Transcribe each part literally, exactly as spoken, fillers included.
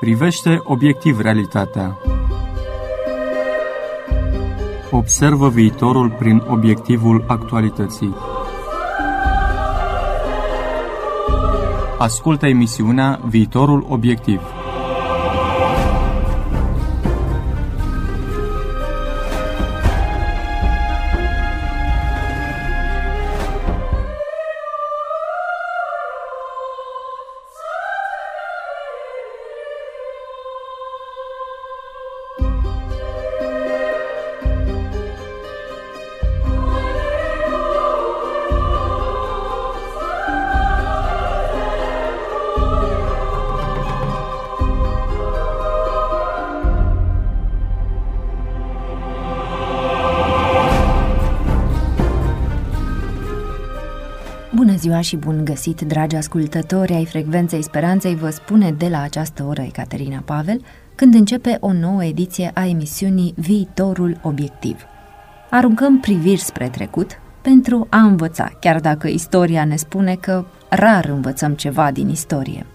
Privește obiectiv realitatea. Observă viitorul prin obiectivul actualității. Ascultă emisiunea Viitorul Obiectiv. Bună ziua și bun găsit, dragi ascultători ai Frecvenței Speranței, vă spune de la această oră Ecaterina Pavel, când începe o nouă ediție a emisiunii Viitorul Obiectiv. Aruncăm priviri spre trecut pentru a învăța, chiar dacă istoria ne spune că rar învățăm ceva din istorie.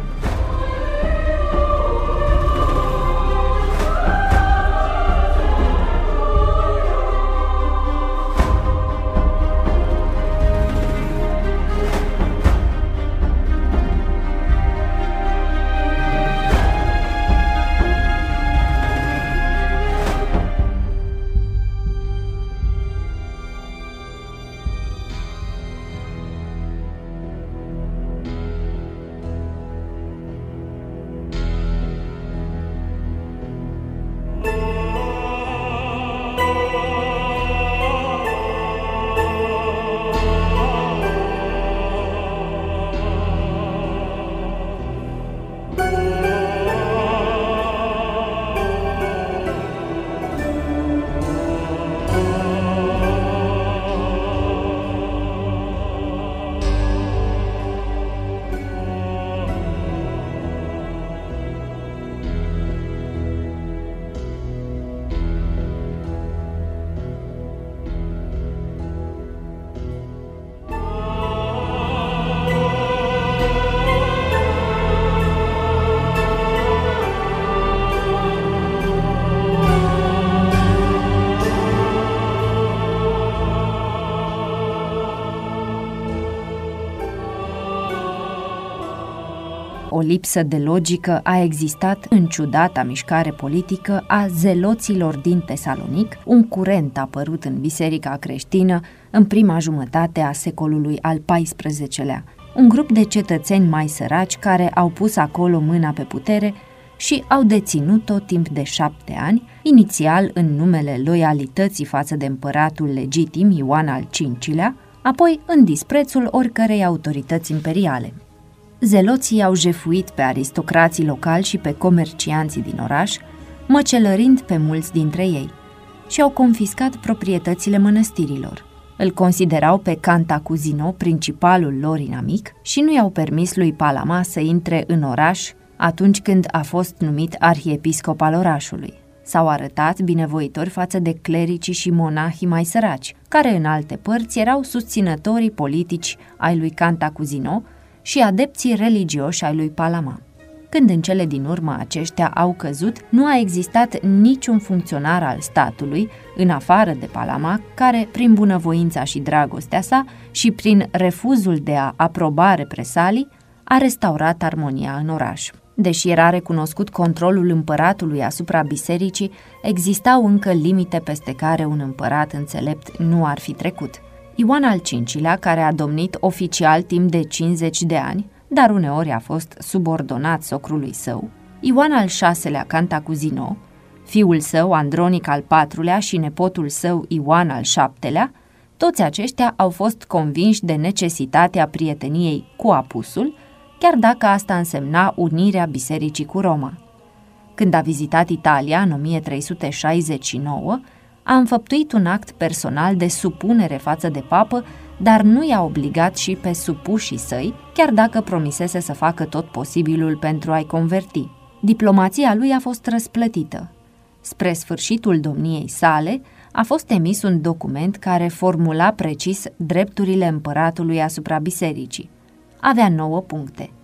O lipsă de logică a existat în ciudata mișcare politică a zeloților din Tesalonic, un curent apărut în biserica creștină în prima jumătate a secolului al paisprezecelea. Un grup de cetățeni mai săraci care au pus acolo mâna pe putere și au deținut-o timp de șapte ani, inițial în numele loialității față de împăratul legitim Ioan al cincilea, apoi în disprețul oricărei autorități imperiale. Zeloții au jefuit pe aristocrații locali și pe comercianții din oraș, măcelărind pe mulți dintre ei, și au confiscat proprietățile mănăstirilor. Îl considerau pe Cantacuzino principalul lor inamic și nu i-au permis lui Palama să intre în oraș atunci când a fost numit arhiepiscop al orașului. S-au arătat binevoitori față de clericii și monahii mai săraci, care în alte părți erau susținătorii politici ai lui Cantacuzino și adepții religioși ai lui Palama. Când în cele din urmă aceștia au căzut, nu a existat niciun funcționar al statului, în afară de Palama, care, prin bunăvoința și dragostea sa și prin refuzul de a aproba represalii, a restaurat armonia în oraș. Deși era recunoscut controlul împăratului asupra bisericii, existau încă limite peste care un împărat înțelept nu ar fi trecut. Ioan al cincilea, care a domnit oficial timp de cincizeci de ani, dar uneori a fost subordonat socrului său, Ioan al șaselea Cantacuzino, fiul său Andronic al patrulea și nepotul său Ioan al șaptelea, toți aceștia au fost convinși de necesitatea prieteniei cu apusul, chiar dacă asta însemna unirea bisericii cu Roma. Când a vizitat Italia în o mie trei sute șaizeci și nouă, a înfăptuit un act personal de supunere față de papă, dar nu i-a obligat și pe supușii săi, chiar dacă promisese să facă tot posibilul pentru a-i converti. Diplomația lui a fost răsplătită. Spre sfârșitul domniei sale, a fost emis un document care formula precis drepturile împăratului asupra bisericii. Avea nouă puncte.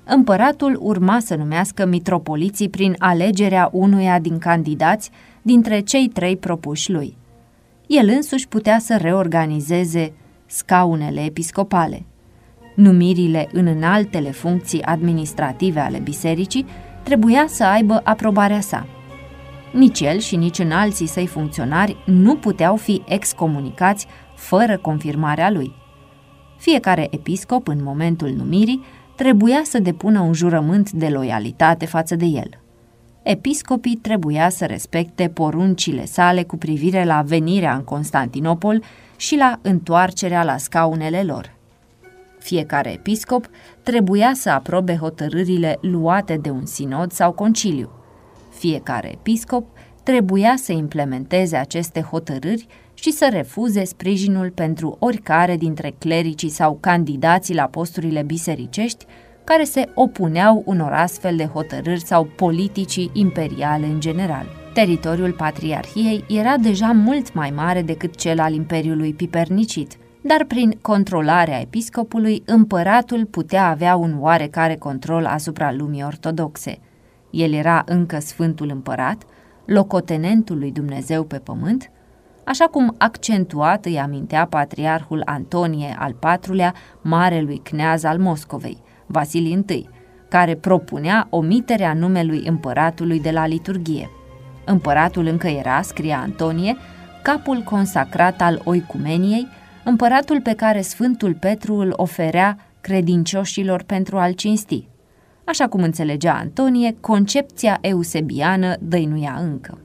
Împăratul urma să numească mitropoliții prin alegerea unuia din candidați dintre cei trei propuși lui. El însuși putea să reorganizeze scaunele episcopale. Numirile în înaltele funcții administrative ale bisericii trebuia să aibă aprobarea sa. Nici el și nici înalții săi funcționari nu puteau fi excomunicați fără confirmarea lui. Fiecare episcop, în momentul numirii, trebuia să depună un jurământ de loialitate față de el. Episcopii trebuia să respecte poruncile sale cu privire la venirea în Constantinopol și la întoarcerea la scaunele lor. Fiecare episcop trebuia să aprobe hotărârile luate de un sinod sau conciliu. Fiecare episcop trebuia să implementeze aceste hotărâri și să refuze sprijinul pentru oricare dintre clericii sau candidații la posturile bisericești care se opuneau unor astfel de hotărâri sau politicii imperiale în general. Teritoriul patriarhiei era deja mult mai mare decât cel al Imperiului Pipernicid, dar prin controlarea episcopului, împăratul putea avea un oarecare control asupra lumii ortodoxe. El era încă Sfântul Împărat, locotenentul lui Dumnezeu pe pământ, așa cum accentuat îi amintea patriarhul Antonie al patrulea, marelui cneaz al Moscovei, Vasilii I, care propunea omiterea numelui împăratului de la liturghie. Împăratul încă era, scria Antonie, capul consacrat al oicumeniei, împăratul pe care Sfântul Petru îl oferea credincioșilor pentru a-l cinsti. Așa cum înțelegea Antonie, concepția eusebiană dăinuia încă.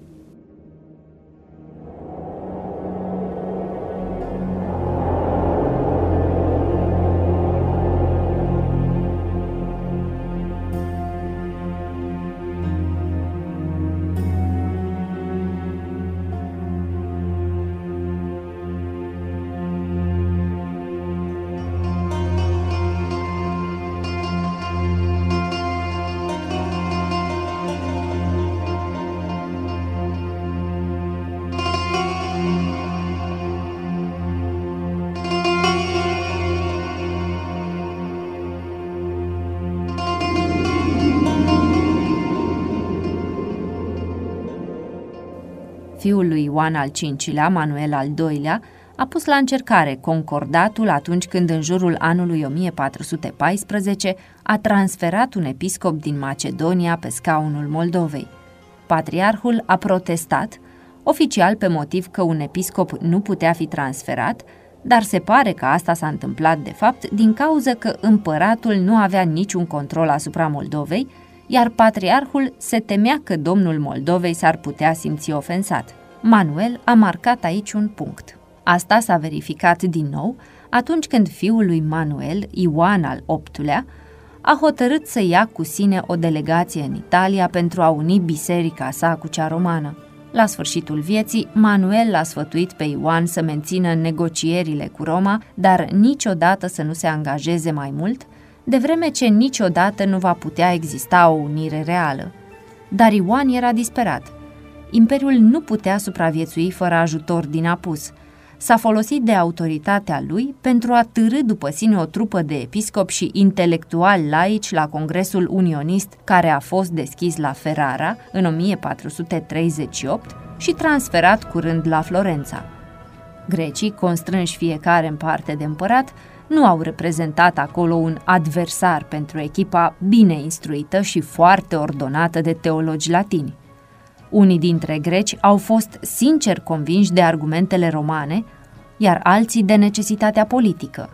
Fiul lui Ioan al cincilea, Manuel al doilea, a pus la încercare concordatul atunci când în jurul anului o mie patru sute paisprezece a transferat un episcop din Macedonia pe scaunul Moldovei. Patriarhul a protestat, oficial pe motiv că un episcop nu putea fi transferat, dar se pare că asta s-a întâmplat de fapt din cauză că împăratul nu avea niciun control asupra Moldovei, iar patriarhul se temea că domnul Moldovei s-ar putea simți ofensat. Manuel a marcat aici un punct. Asta s-a verificat din nou atunci când fiul lui Manuel, Ioan al optulea, a hotărât să ia cu sine o delegație în Italia pentru a uni biserica sa cu cea romană. La sfârșitul vieții, Manuel l-a sfătuit pe Ioan să mențină negocierile cu Roma, dar niciodată să nu se angajeze mai mult, de vreme ce niciodată nu va putea exista o unire reală. Dar Ioan era disperat. Imperiul nu putea supraviețui fără ajutor din apus. S-a folosit de autoritatea lui pentru a târî după sine o trupă de episcopi și intelectuali laici la Congresul Unionist care a fost deschis la Ferrara în o mie patru sute treizeci și opt și transferat curând la Florența. Grecii, constrânși fiecare în parte de împărat, nu au reprezentat acolo un adversar pentru echipa bine instruită și foarte ordonată de teologi latini. Unii dintre greci au fost sincer convinși de argumentele romane, iar alții de necesitatea politică.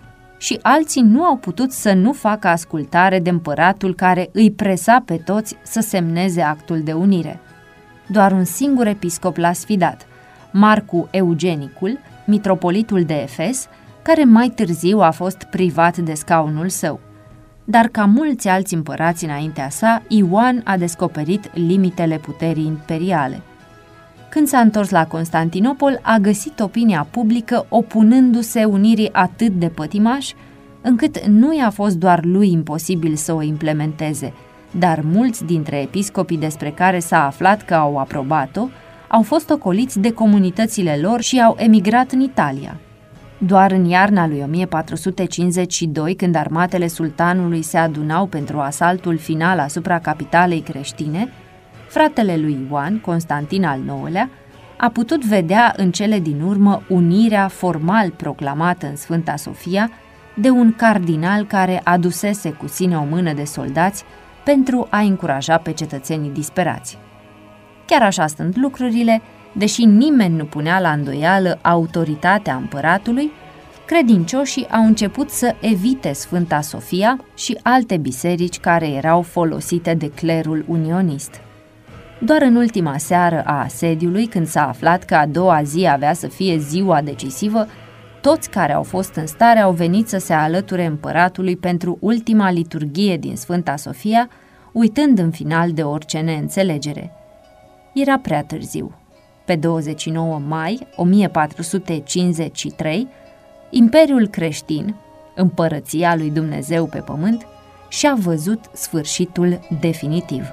Și alții nu au putut să nu facă ascultare de împăratul care îi presa pe toți să semneze actul de unire. Doar un singur episcop l-a sfidat, Marcu Eugenicul, mitropolitul de Efes, care mai târziu a fost privat de scaunul său. Dar ca mulți alți împărați înaintea sa, Ioan a descoperit limitele puterii imperiale. Când s-a întors la Constantinopol, a găsit opinia publică opunându-se unirii atât de pătimași, încât nu i-a fost doar lui imposibil să o implementeze, dar mulți dintre episcopii despre care s-a aflat că au aprobat-o, au fost ocoliți de comunitățile lor și au emigrat în Italia. Doar în iarna lui o mie patru sute cincizeci și doi, când armatele sultanului se adunau pentru asaltul final asupra capitalei creștine, fratele lui Ioan, Constantin al nouălea, a putut vedea în cele din urmă unirea formal proclamată în Sfânta Sofia de un cardinal care adusese cu sine o mână de soldați pentru a încuraja pe cetățenii disperați. Chiar așa stând lucrurile, deși nimeni nu punea la îndoială autoritatea împăratului, credincioșii au început să evite Sfânta Sofia și alte biserici care erau folosite de clerul unionist. Doar în ultima seară a asediului, când s-a aflat că a doua zi avea să fie ziua decisivă, toți care au fost în stare au venit să se alăture împăratului pentru ultima liturghie din Sfânta Sofia, uitând în final de orice neînțelegere. Era prea târziu. Pe douăzeci și nouă mai o mie patru sute cincizeci și trei, Imperiul creștin, împărăția lui Dumnezeu pe pământ, și-a văzut sfârșitul definitiv.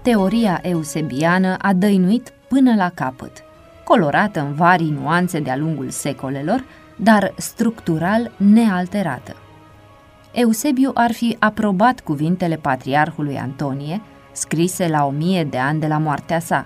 teoria eusebiană a dăinuit până la capăt, colorată în varii nuanțe de-a lungul secolelor, dar structural nealterată. Eusebiu ar fi aprobat cuvintele patriarhului Antonie, scrise la o mie de ani de la moartea sa.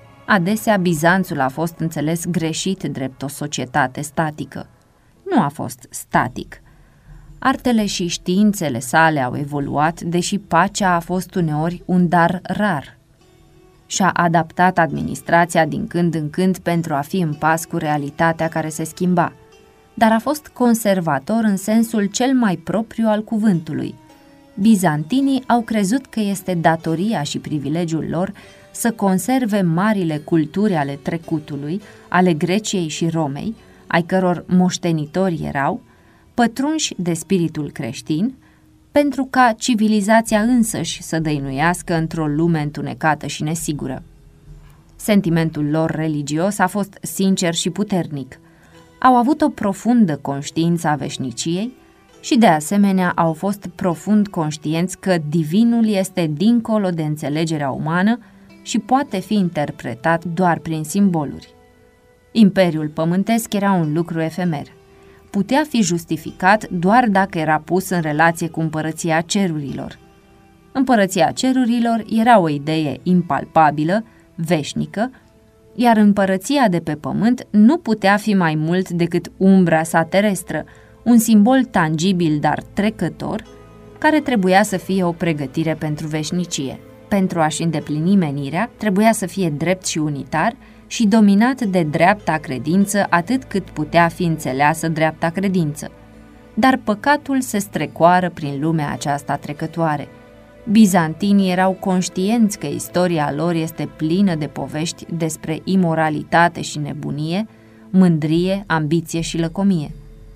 Adesea Bizanțul a fost înțeles greșit drept o societate statică. Nu a fost static. Artele și științele sale au evoluat, deși pacea a fost uneori un dar rar. Și-a adaptat administrația din când în când pentru a fi în pas cu realitatea care se schimba, dar a fost conservator în sensul cel mai propriu al cuvântului. Bizantinii au crezut că este datoria și privilegiul lor să conserve marile culturi ale trecutului, ale Greciei și Romei, ai căror moștenitori erau, pătrunși de spiritul creștin, pentru ca civilizația însăși să dăinuiască într-o lume întunecată și nesigură. Sentimentul lor religios a fost sincer și puternic. Au avut o profundă conștiință a veșniciei și, de asemenea, au fost profund conștienți că divinul este dincolo de înțelegerea umană și poate fi interpretat doar prin simboluri. Imperiul pământesc era un lucru efemer. Putea fi justificat doar dacă era pus în relație cu împărăția cerurilor. Împărăția cerurilor era o idee impalpabilă, veșnică, iar împărăția de pe pământ nu putea fi mai mult decât umbra sa terestră, un simbol tangibil, dar trecător, care trebuia să fie o pregătire pentru veșnicie. Pentru a-și îndeplini menirea, trebuia să fie drept și unitar și dominat de dreapta credință atât cât putea fi înțeleasă dreapta credință. Dar păcatul se strecoară prin lumea aceasta trecătoare. Bizantinii erau conștienți că istoria lor este plină de povești despre imoralitate și nebunie, mândrie, ambiție și lăcomie.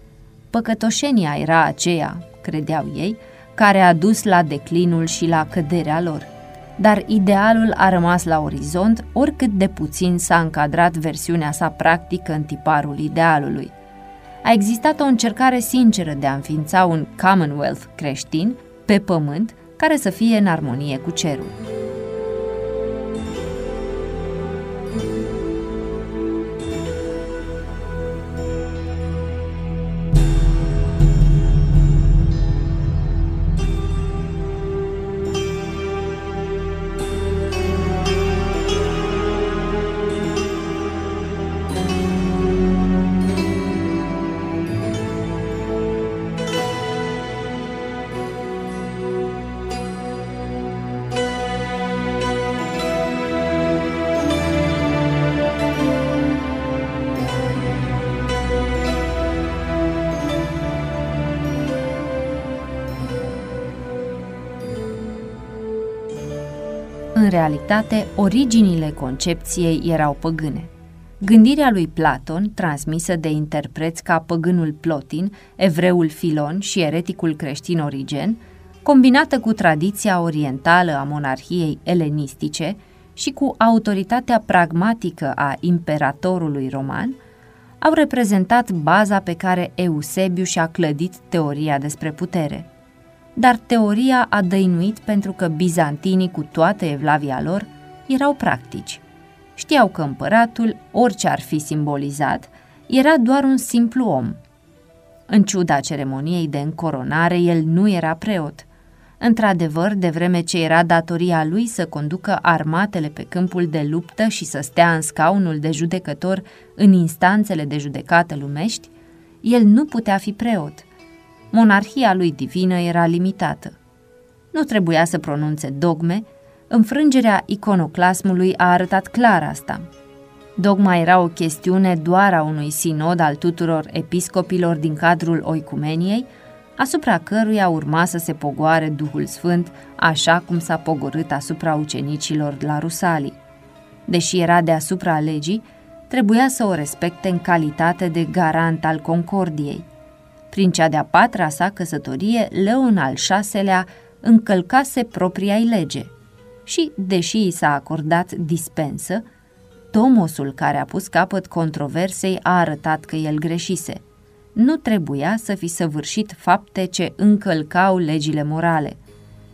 Păcătoșenia era aceea, credeau ei, care a dus la declinul și la căderea lor. Dar idealul a rămas la orizont, oricât de puțin s-a încadrat versiunea sa practică în tiparul idealului. A existat o încercare sinceră de a înființa un Commonwealth creștin pe pământ care să fie în armonie cu cerul. În realitate, originile concepției erau păgâne. Gândirea lui Platon, transmisă de interpreți ca păgânul Plotin, evreul Filon și ereticul creștin Origen, combinată cu tradiția orientală a monarhiei elenistice și cu autoritatea pragmatică a imperatorului roman, au reprezentat baza pe care Eusebiu și-a clădit teoria despre putere. Dar teoria a dăinuit pentru că bizantinii, cu toată evlavia lor, erau practici. Știau că împăratul, orice ar fi simbolizat, era doar un simplu om. În ciuda ceremoniei de încoronare, el nu era preot. Într-adevăr, de vreme ce era datoria lui să conducă armatele pe câmpul de luptă și să stea în scaunul de judecător în instanțele de judecată lumești, el nu putea fi preot. Monarhia lui divină era limitată. Nu trebuia să pronunțe dogme, înfrângerea iconoclasmului a arătat clar asta. Dogma era o chestiune doar a unui sinod al tuturor episcopilor din cadrul oicumeniei, asupra căruia urma să se pogoare Duhul Sfânt, așa cum s-a pogorât asupra ucenicilor la Rusalii. Deși era deasupra legii, trebuia să o respecte în calitate de garant al concordiei. Prin cea de-a patra sa căsătorie, Leon al șaselea încălcase propria-i lege și, deși i s-a acordat dispensă, Tomosul care a pus capăt controversei a arătat că el greșise. Nu trebuia să fi săvârșit fapte ce încălcau legile morale.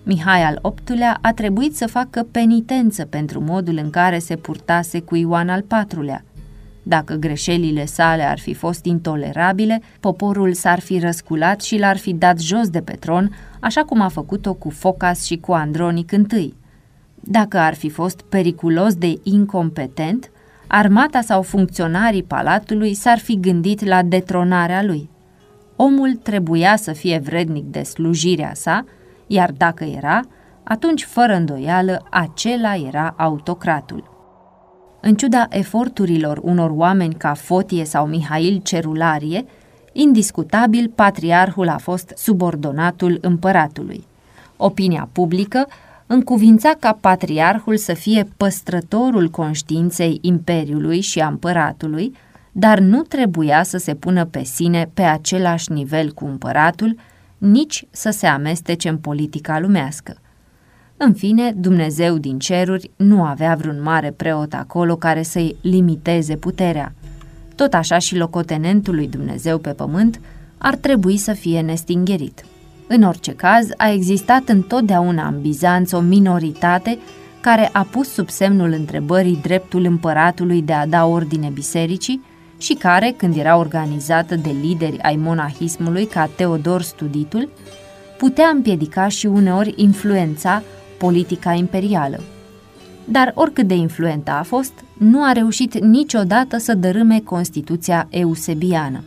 Mihai al optulea a trebuit să facă penitență pentru modul în care se purtase cu Ioan al patrulea. Dacă greșelile sale ar fi fost intolerabile, poporul s-ar fi răsculat și l-ar fi dat jos de pe tron, așa cum a făcut-o cu Focas și cu Andronic întâi. Dacă ar fi fost periculos de incompetent, armata sau funcționarii palatului s-ar fi gândit la detronarea lui. Omul trebuia să fie vrednic de slujirea sa, iar dacă era, atunci, fără îndoială, acela era autocratul. În ciuda eforturilor unor oameni ca Fotie sau Mihail Cerularie, indiscutabil patriarhul a fost subordonatul împăratului. Opinia publică încuvința ca patriarhul să fie păstrătorul conștiinței imperiului și a împăratului, dar nu trebuia să se pună pe sine pe același nivel cu împăratul, nici să se amestece în politica lumească. În fine, Dumnezeu din ceruri nu avea vreun mare preot acolo care să-i limiteze puterea. Tot așa și locotenentul lui Dumnezeu pe pământ ar trebui să fie nestingerit. În orice caz, a existat întotdeauna în Bizanț o minoritate care a pus sub semnul întrebării dreptul împăratului de a da ordine bisericii și care, când era organizată de lideri ai monahismului ca Teodor Studitul, putea împiedica și uneori influența politica imperială. Dar oricât de influentă a fost, nu a reușit niciodată să dărâme Constituția eusebiană.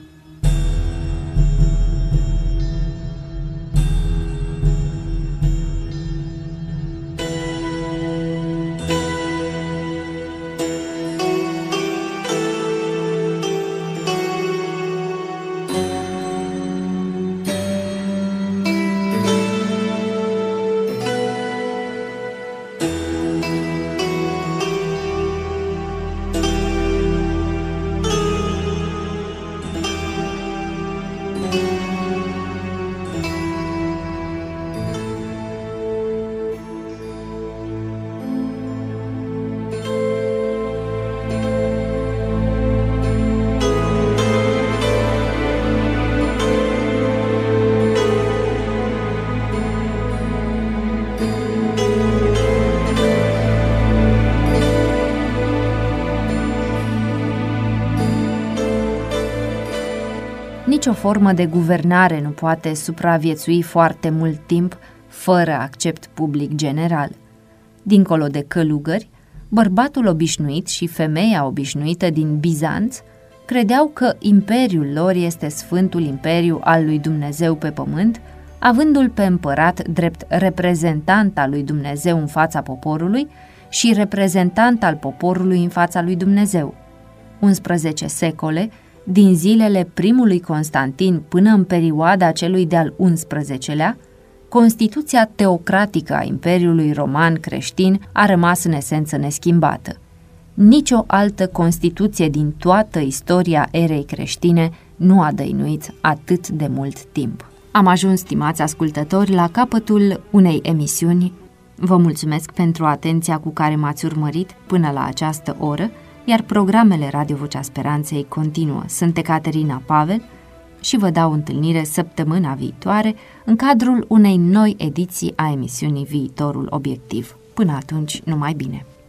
Nicio formă de guvernare nu poate supraviețui foarte mult timp fără accept public general. Dincolo de călugări, bărbatul obișnuit și femeia obișnuită din Bizanț credeau că imperiul lor este Sfântul Imperiu al lui Dumnezeu pe pământ, avându-l pe împărat drept reprezentant al lui Dumnezeu în fața poporului și reprezentant al poporului în fața lui Dumnezeu. unsprezece secole, din zilele primului Constantin până în perioada celui de-al unsprezecelea, Constituția teocratică a Imperiului Roman creștin a rămas în esență neschimbată. Nicio altă Constituție din toată istoria erei creștine nu a dăinuit atât de mult timp. Am ajuns, stimați ascultători, la capătul unei emisiuni. Vă mulțumesc pentru atenția cu care m-ați urmărit până la această oră, iar programele Radio Vocea Speranței continuă. Sunt Ecaterina Pavel și vă dau întâlnire săptămâna viitoare în cadrul unei noi ediții a emisiunii Viitorul Obiectiv. Până atunci, numai bine!